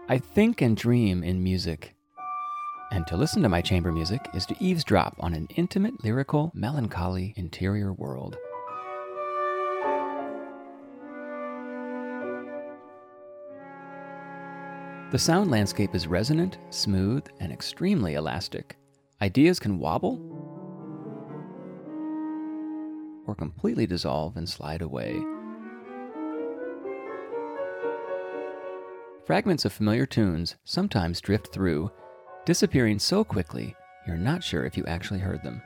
I think and dream in music. And to listen to my chamber music is to eavesdrop on an intimate, lyrical, melancholy interior world. The sound landscape is resonant, smooth, and extremely elastic. Ideas can wobble or completely dissolve and slide away. Fragments of familiar tunes sometimes drift through, disappearing so quickly you're not sure if you actually heard them.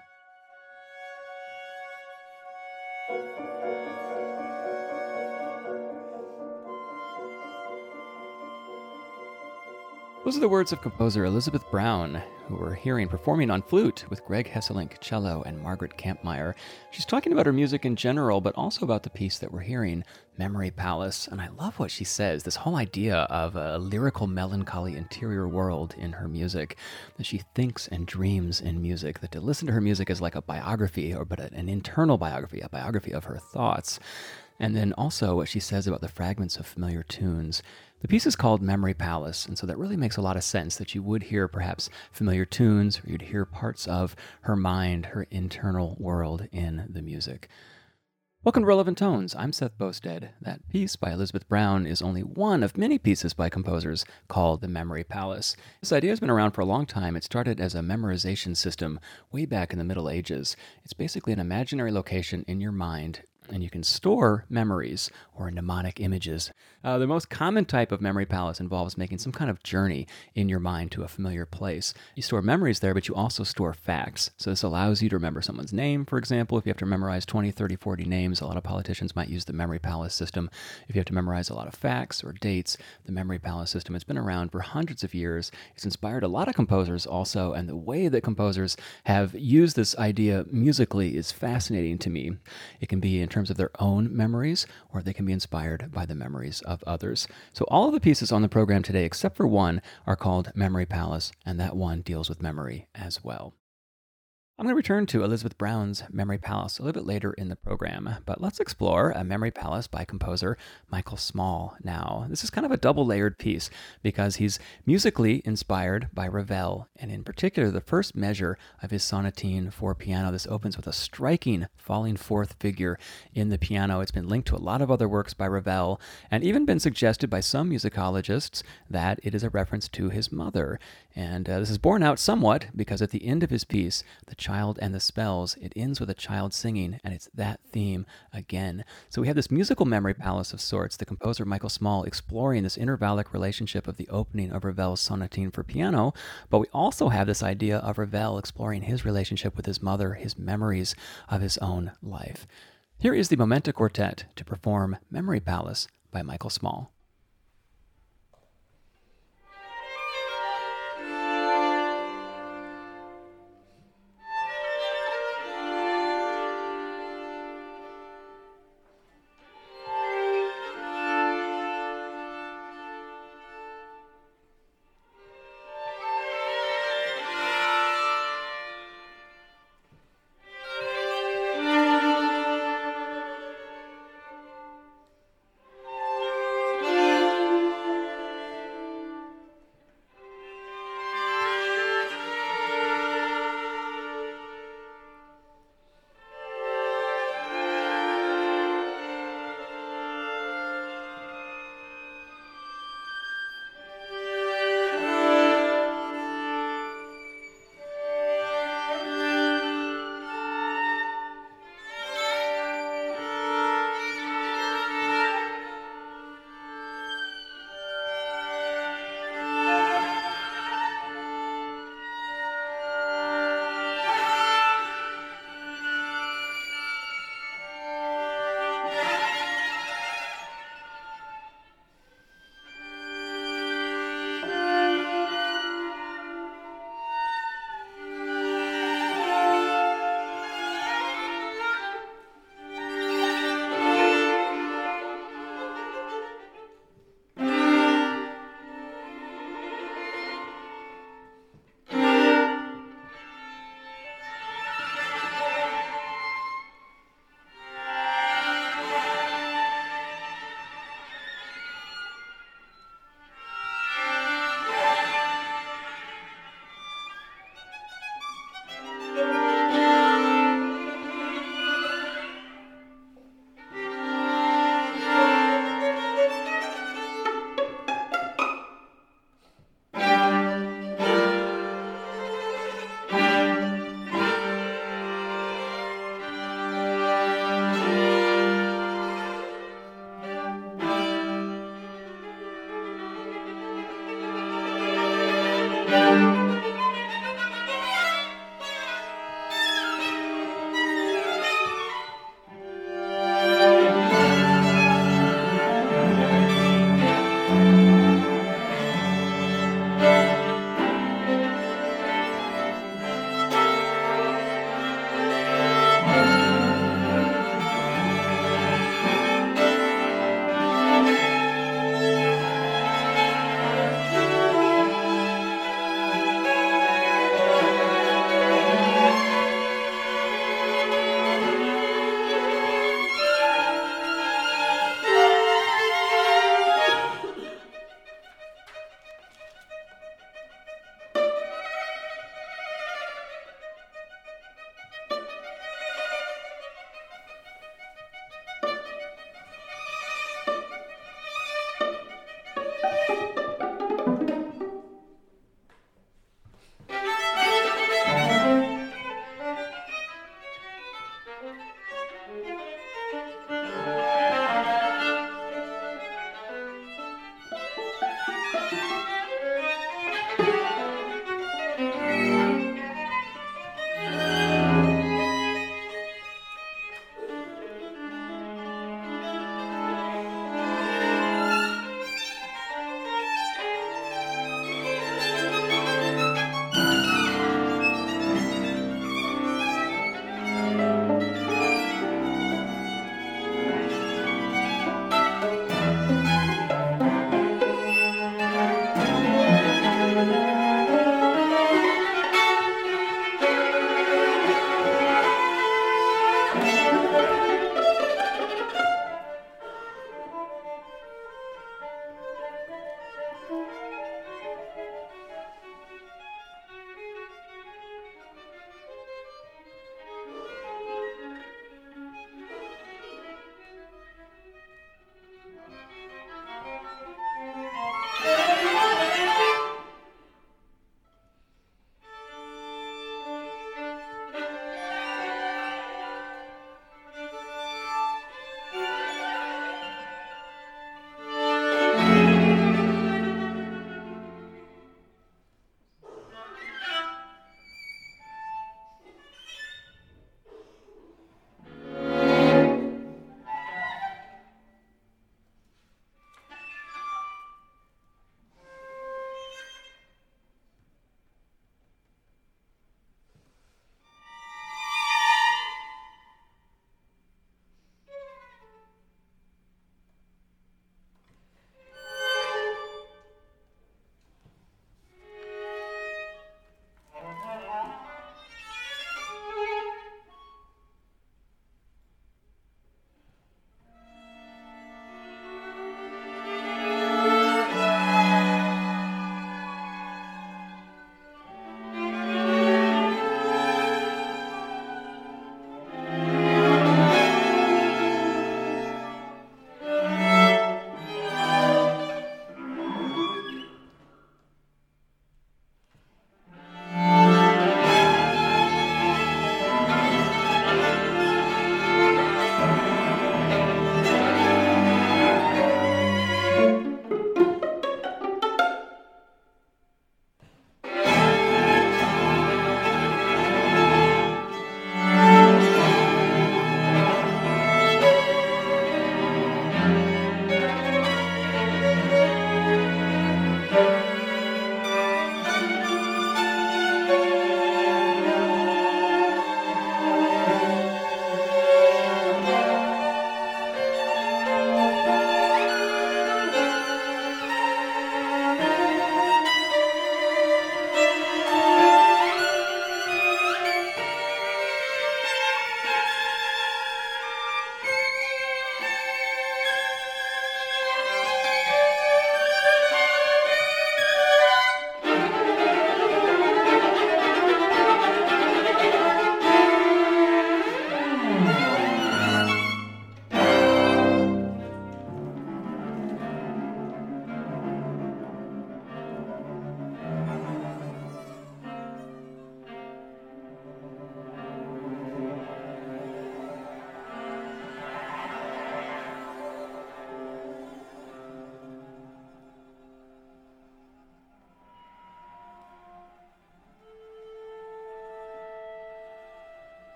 Those are the words of composer Elizabeth Brown, who we're hearing performing on flute with Greg Hesselink, cello, and Margaret Kampmeyer. She's talking about her music in general, but also about the piece that we're hearing, Memory Palace. And I love what she says, this whole idea of a lyrical, melancholy interior world in her music, that she thinks and dreams in music, that to listen to her music is like a biography, but an internal biography, a biography of her thoughts. And then also what she says about the fragments of familiar tunes. The piece is called Memory Palace, and so that really makes a lot of sense that you would hear perhaps familiar tunes, or you'd hear parts of her mind, her internal world in the music. Welcome to Relevant Tones. I'm Seth Boustead. That piece by Elizabeth Brown is only one of many pieces by composers called The Memory Palace. This idea has been around for a long time. It started as a memorization system way back in the Middle Ages. It's basically an imaginary location in your mind, and you can store memories or mnemonic images. The most common type of memory palace involves making some kind of journey in your mind to a familiar place. You store memories there, but you also store facts. So this allows you to remember someone's name, for example. If you have to memorize 20, 30, 40 names, a lot of politicians might use the memory palace system. If you have to memorize a lot of facts or dates, the memory palace system has been around for hundreds of years. It's inspired a lot of composers also, and the way that composers have used this idea musically is fascinating to me. It can be in terms of their own memories, or they can be inspired by the memories of others. So all of the pieces on the program today, except for one, are called Memory Palace, and that one deals with memory as well. I'm going to return to Elizabeth Brown's Memory Palace a little bit later in the program, but let's explore a Memory Palace by composer Michael Small now. This is kind of a double-layered piece because he's musically inspired by Ravel, and in particular the first measure of his sonatine for piano. This opens with a striking falling fourth figure in the piano. It's been linked to a lot of other works by Ravel, and even been suggested by some musicologists that it is a reference to his mother. And this is borne out somewhat because at the end of his piece, The Child and the Spells, it ends with a child singing, and it's that theme again. So we have this musical memory palace of sorts, the composer Michael Small exploring this intervallic relationship of the opening of Ravel's sonatine for piano, but we also have this idea of Ravel exploring his relationship with his mother, his memories of his own life. Here is the Momenta Quartet to perform Memory Palace by Michael Small.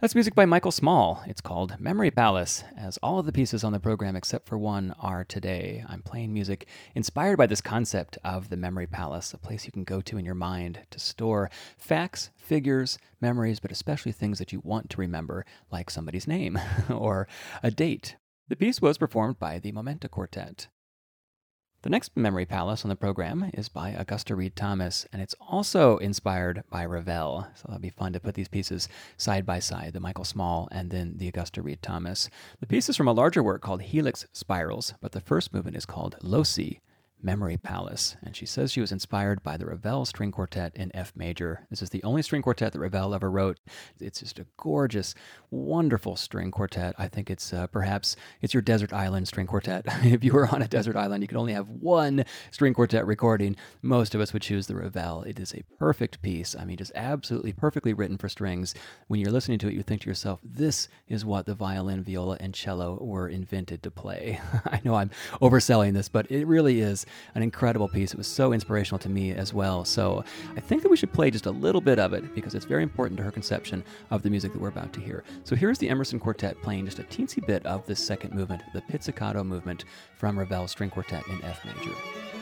That's music by Michael Small. It's called Memory Palace, as all of the pieces on the program except for one are today. I'm playing music inspired by this concept of the Memory Palace, a place you can go to in your mind to store facts, figures, memories, but especially things that you want to remember, like somebody's name or a date. The piece was performed by the Momenta Quartet. The next Memory Palace on the program is by Augusta Reed Thomas, and it's also inspired by Ravel. So that'll be fun to put these pieces side by side, the Michael Small and then the Augusta Reed Thomas. The piece is from a larger work called Helix Spirals, but the first movement is called Loci, Memory Palace, and she says she was inspired by the Ravel String Quartet in F major. This is the only string quartet that Ravel ever wrote. It's just a gorgeous, wonderful string quartet. I think it's perhaps it's your desert island string quartet. If you were on a desert island, you could only have one string quartet recording. Most of us would choose the Ravel. It is a perfect piece. I mean, just absolutely perfectly written for strings. When you're listening to it, you think to yourself, this is what the violin, viola, and cello were invented to play. I know I'm overselling this, but it really is an incredible piece. It was so inspirational to me as well. So I think that we should play just a little bit of it because it's very important to her conception of the music that we're about to hear. So here's the Emerson Quartet playing just a teensy bit of this second movement, the pizzicato movement from Ravel's String Quartet in F major.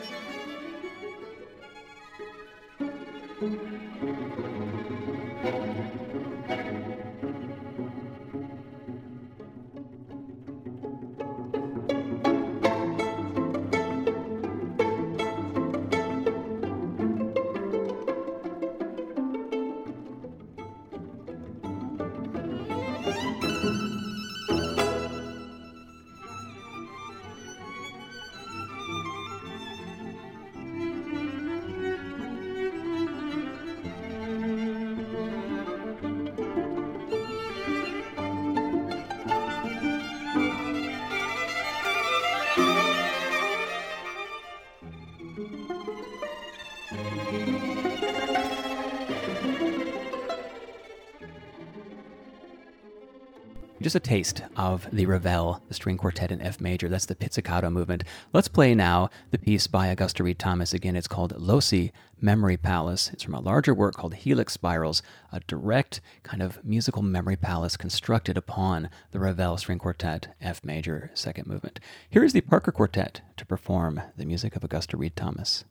Just a taste of the Ravel, the string quartet in F major. That's the pizzicato movement. Let's play now the piece by Augusta Reed Thomas. Again, it's called Loci, Memory Palace. It's from a larger work called Helix Spirals, a direct kind of musical memory palace constructed upon the Ravel string quartet, F major, second movement. Here is the Parker Quartet to perform the music of Augusta Reed Thomas.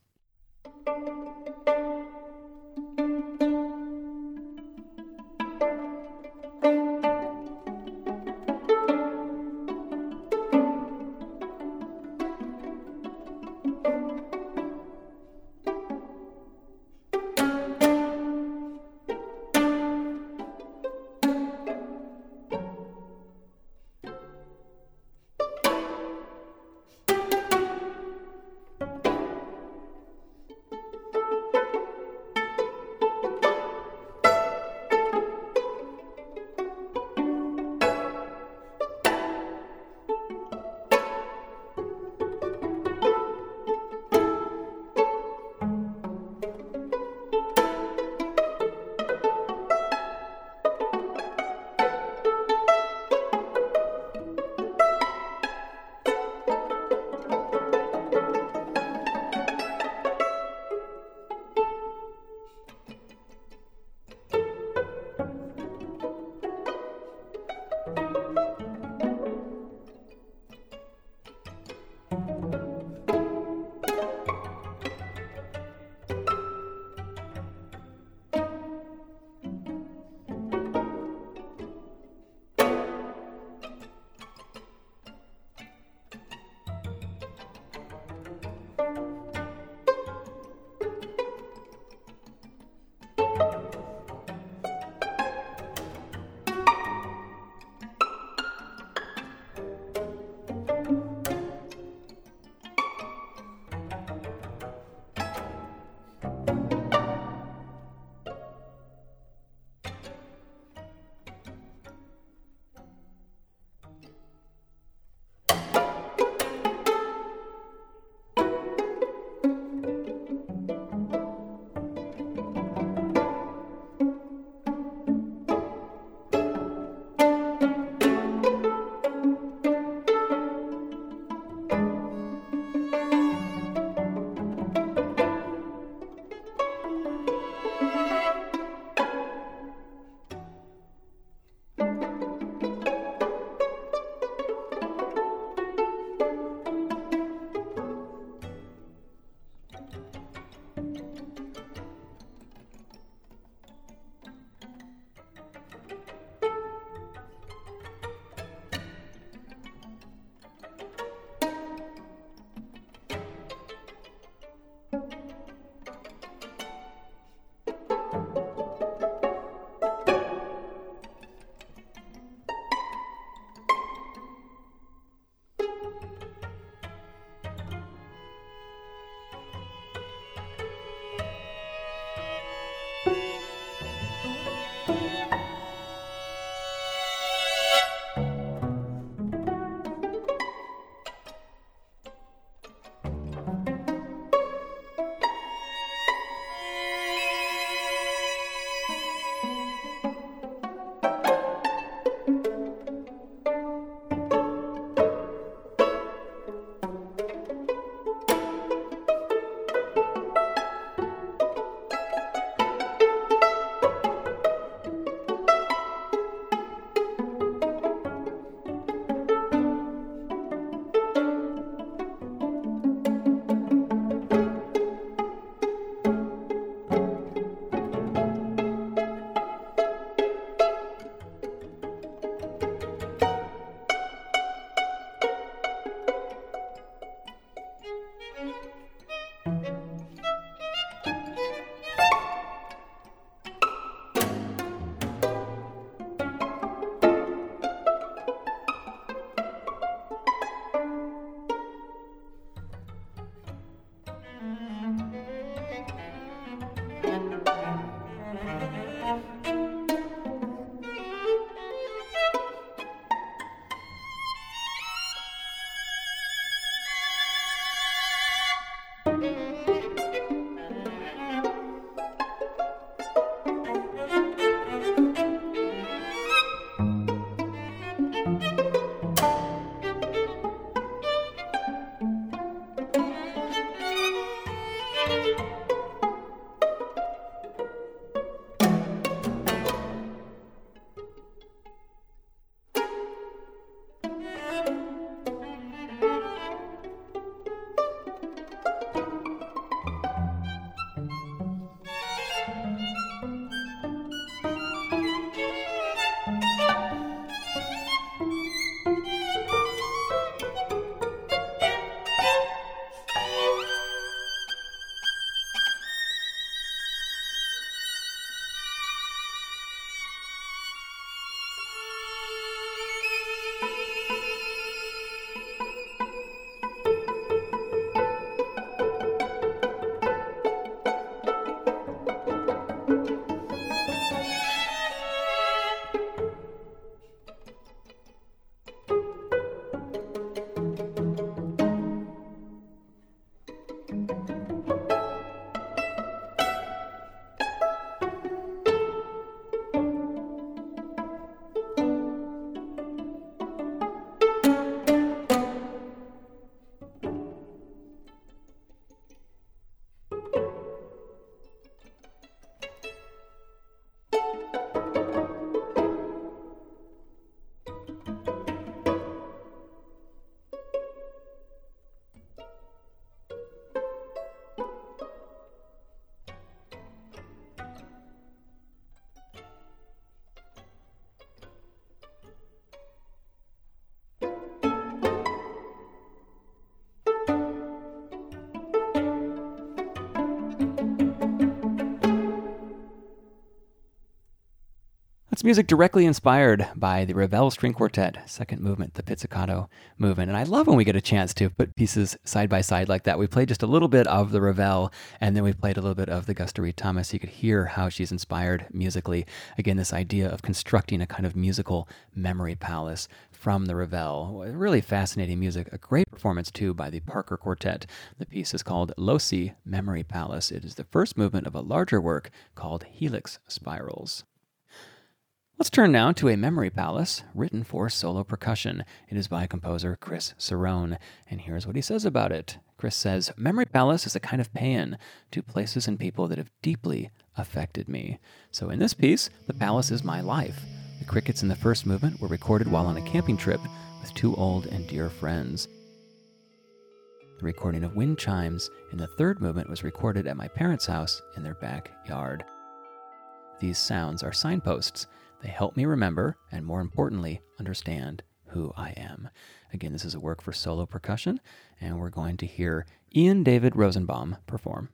It's music directly inspired by the Ravel String Quartet, second movement, the pizzicato movement. And I love when we get a chance to put pieces side by side like that. We played just a little bit of the Ravel, and then we played a little bit of the Gusta Reed Thomas. You could hear how she's inspired musically. Again, this idea of constructing a kind of musical memory palace from the Ravel. Really fascinating music. A great performance, too, by the Parker Quartet. The piece is called Loci Memory Palace. It is the first movement of a larger work called Helix Spirals. Let's turn now to a memory palace written for solo percussion. It is by composer Chris Cerrone, and here's what he says about it. Chris says, "Memory palace is a kind of paean to places and people that have deeply affected me. So in this piece, the palace is my life. The crickets in the first movement were recorded while on a camping trip with two old and dear friends. The recording of wind chimes in the third movement was recorded at my parents' house in their backyard. These sounds are signposts. They help me remember, and more importantly, understand who I am." Again, this is a work for solo percussion, and we're going to hear Ian David Rosenbaum perform.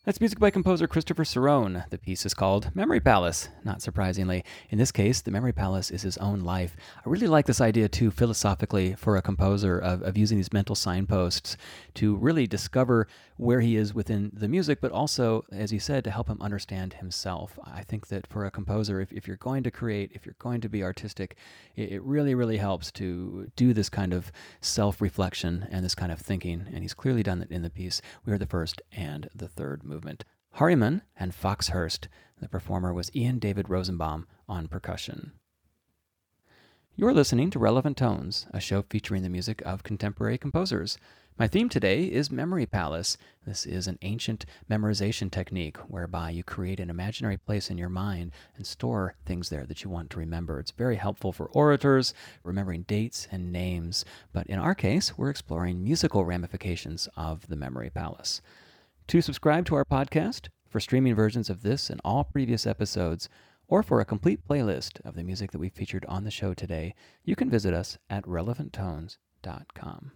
That's music by composer Christopher Cerrone. The piece is called Memory Palace, not surprisingly. In this case, the Memory Palace is his own life. I really like this idea, too, philosophically, for a composer of using these mental signposts to really discover where he is within the music, but also, as he said, to help him understand himself. I think that for a composer, if you're going to create, if you're going to be artistic, it really, really helps to do this kind of self-reflection and this kind of thinking, and he's clearly done that in the piece. We heard the first and the third movement. Harriman and Foxhurst. The performer was Ian David Rosenbaum on percussion. You're listening to Relevant Tones, a show featuring the music of contemporary composers. My theme today is Memory Palace. This is an ancient memorization technique whereby you create an imaginary place in your mind and store things there that you want to remember. It's very helpful for orators, remembering dates and names, but in our case, we're exploring musical ramifications of the Memory Palace. To subscribe to our podcast, for streaming versions of this and all previous episodes, or for a complete playlist of the music that we featured on the show today, you can visit us at relevanttones.com.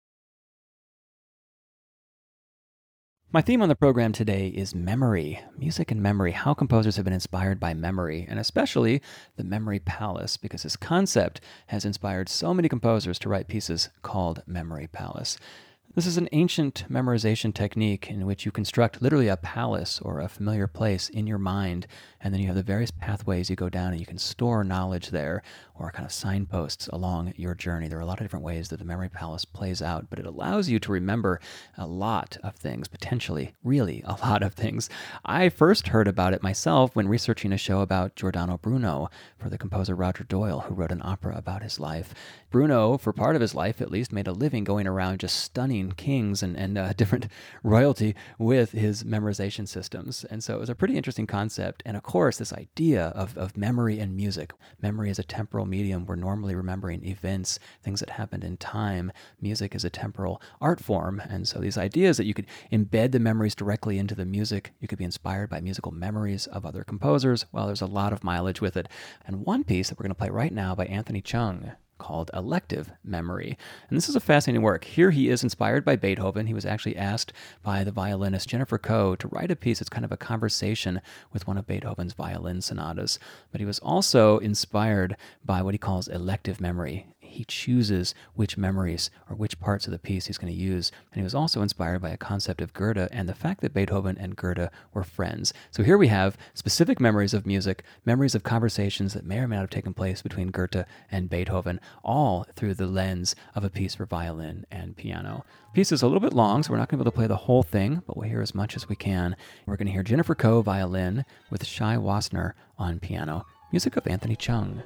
My theme on the program today is memory, music and memory, how composers have been inspired by memory, and especially the Memory Palace, because this concept has inspired so many composers to write pieces called Memory Palace. This is an ancient memorization technique in which you construct literally a palace or a familiar place in your mind, and then you have the various pathways you go down and you can store knowledge there or kind of signposts along your journey. There are a lot of different ways that the Memory Palace plays out, but it allows you to remember a lot of things, potentially, really a lot of things. I first heard about it myself when researching a show about Giordano Bruno for the composer Roger Doyle, who wrote an opera about his life. Bruno, for part of his life at least, made a living going around just stunning kings and different royalty with his memorization systems. And so it was a pretty interesting concept. And of course, this idea of memory and music. Memory is a temporal medium. We're normally remembering events, things that happened in time. Music is a temporal art form. And so these ideas that you could embed the memories directly into the music, you could be inspired by musical memories of other composers. Well, there's a lot of mileage with it. And one piece that we're going to play right now by Anthony Chung, called Elective Memory. And this is a fascinating work. Here he is inspired by Beethoven. He was actually asked by the violinist Jennifer Coe to write a piece that's kind of a conversation with one of Beethoven's violin sonatas. But he was also inspired by what he calls elective memory. He chooses which memories or which parts of the piece he's going to use. And he was also inspired by a concept of Goethe and the fact that Beethoven and Goethe were friends. So here we have specific memories of music, memories of conversations that may or may not have taken place between Goethe and Beethoven, all through the lens of a piece for violin and piano. The piece is a little bit long, so we're not going to be able to play the whole thing, but we'll hear as much as we can. We're going to hear Jennifer Coe violin with Shai Wasner on piano. Music of Anthony Chung.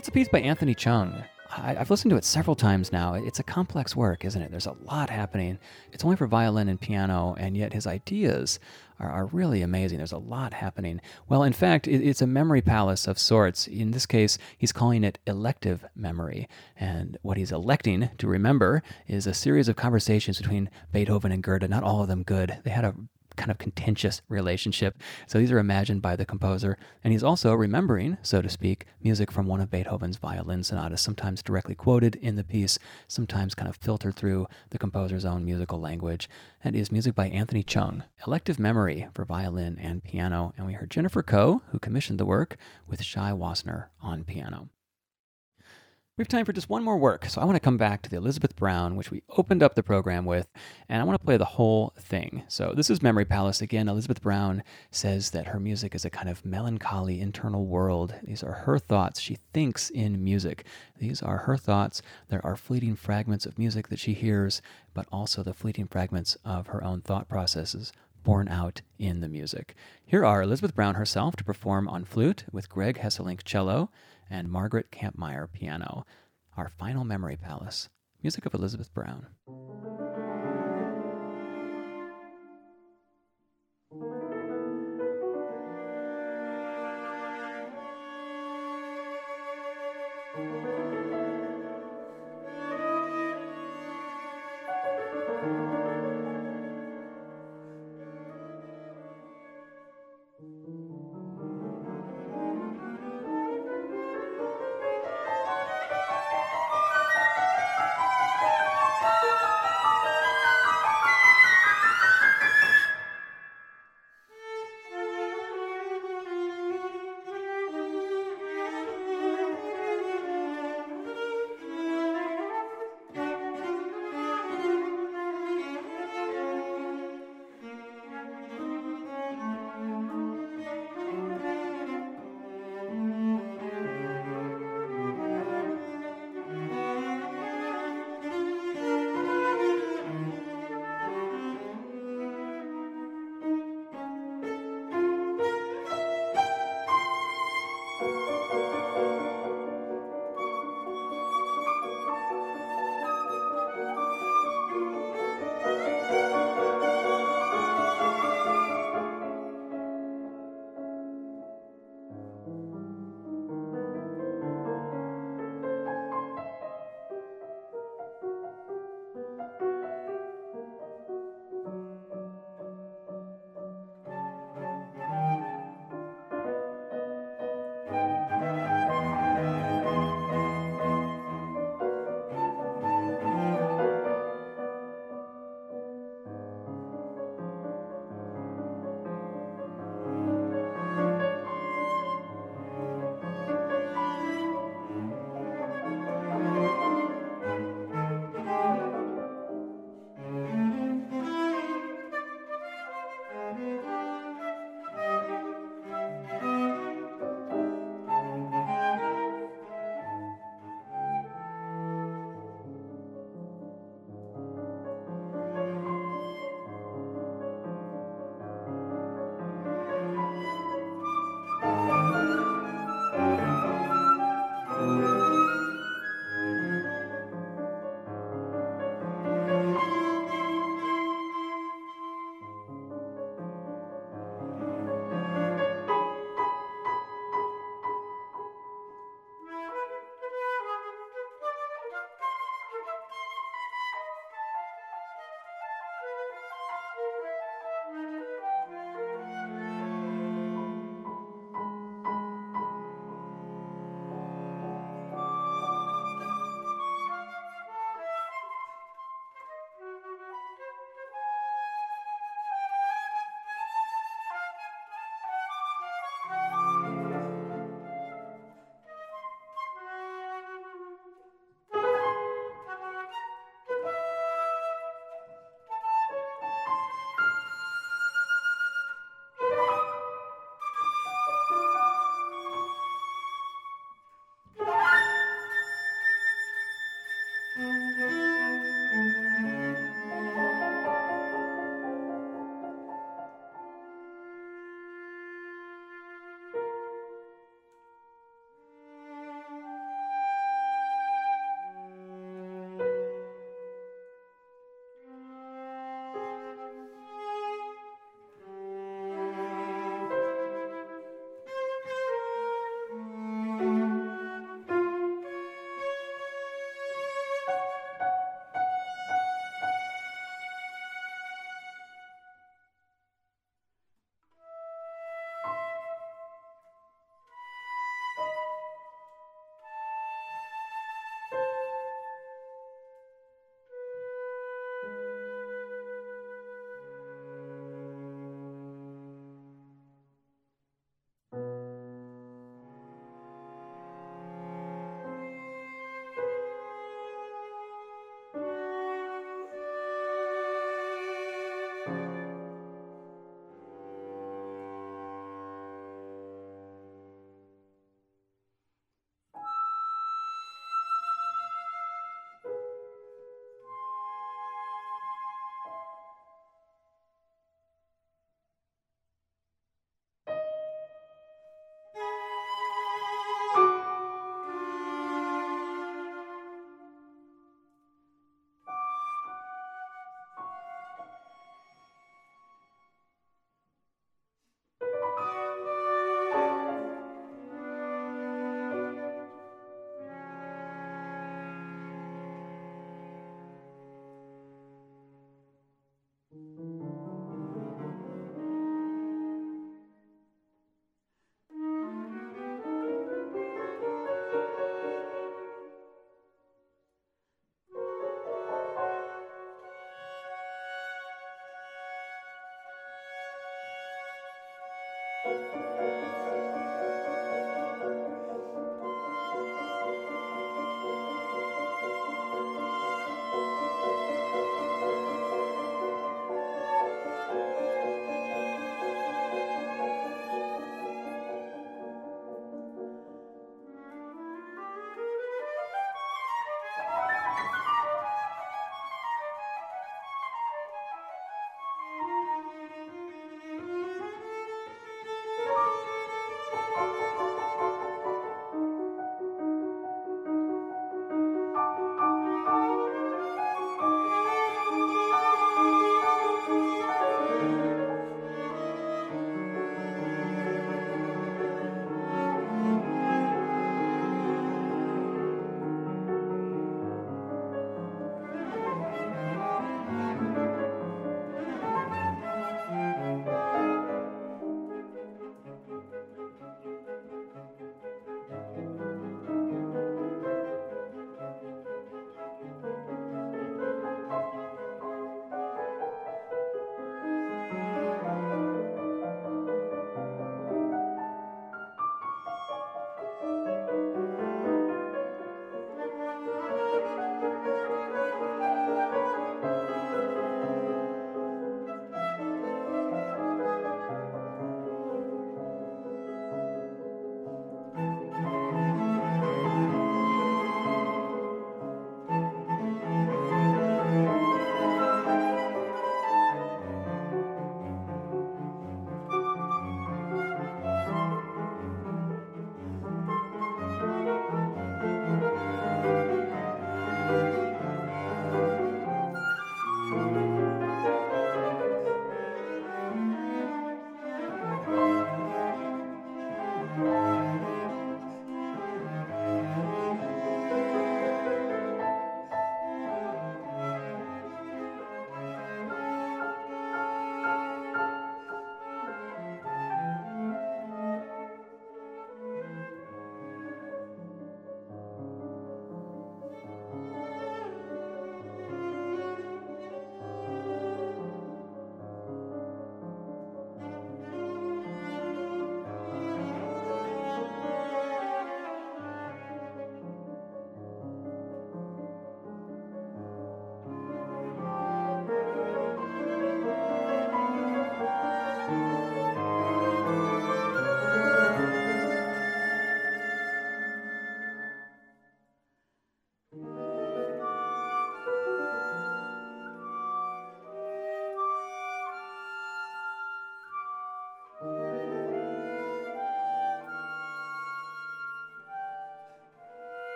It's a piece by Anthony Chung. I've listened to it several times now. It's a complex work, isn't it? There's a lot happening. It's only for violin and piano, and yet his ideas are really amazing. There's a lot happening. Well, in fact, it's a memory palace of sorts. In this case, he's calling it elective memory. And what he's electing to remember is a series of conversations between Beethoven and Goethe, not all of them good. They had a kind of contentious relationship. So these are imagined by the composer. And he's also remembering, so to speak, music from one of Beethoven's violin sonatas, sometimes directly quoted in the piece, sometimes kind of filtered through the composer's own musical language. That is music by Anthony Chung, Elective Memory for violin and piano. And we heard Jennifer Koh, who commissioned the work, with Shai Wassner on piano. We have time for just one more work, so I want to come back to the Elizabeth Brown, which we opened up the program with, and I want to play the whole thing. So this is Memory Palace. Again, Elizabeth Brown says that her music is a kind of melancholy internal world. These are her thoughts. She thinks in music. These are her thoughts. There are fleeting fragments of music that she hears, but also the fleeting fragments of her own thought processes born out in the music. Here are Elizabeth Brown herself to perform on flute with Greg Hesselink cello and Margaret Kampmeyer piano. Our final Memory Palace, music of Elizabeth Brown.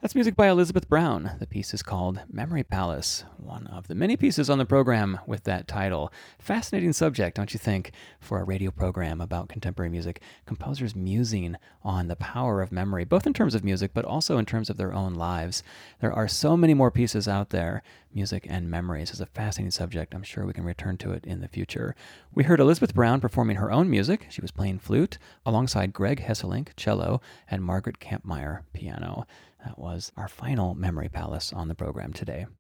That's music by Elizabeth Brown. The piece is called Memory Palace, one of the many pieces on the program with that title. Fascinating subject, don't you think, for a radio program about contemporary music? Composers musing on the power of memory, both in terms of music, but also in terms of their own lives. There are so many more pieces out there. Music and memories is a fascinating subject. I'm sure we can return to it in the future. We heard Elizabeth Brown performing her own music. She was playing flute alongside Greg Hesselink, cello, and Margaret Kampmeyer, piano. That was our final Memory Palace on the program today.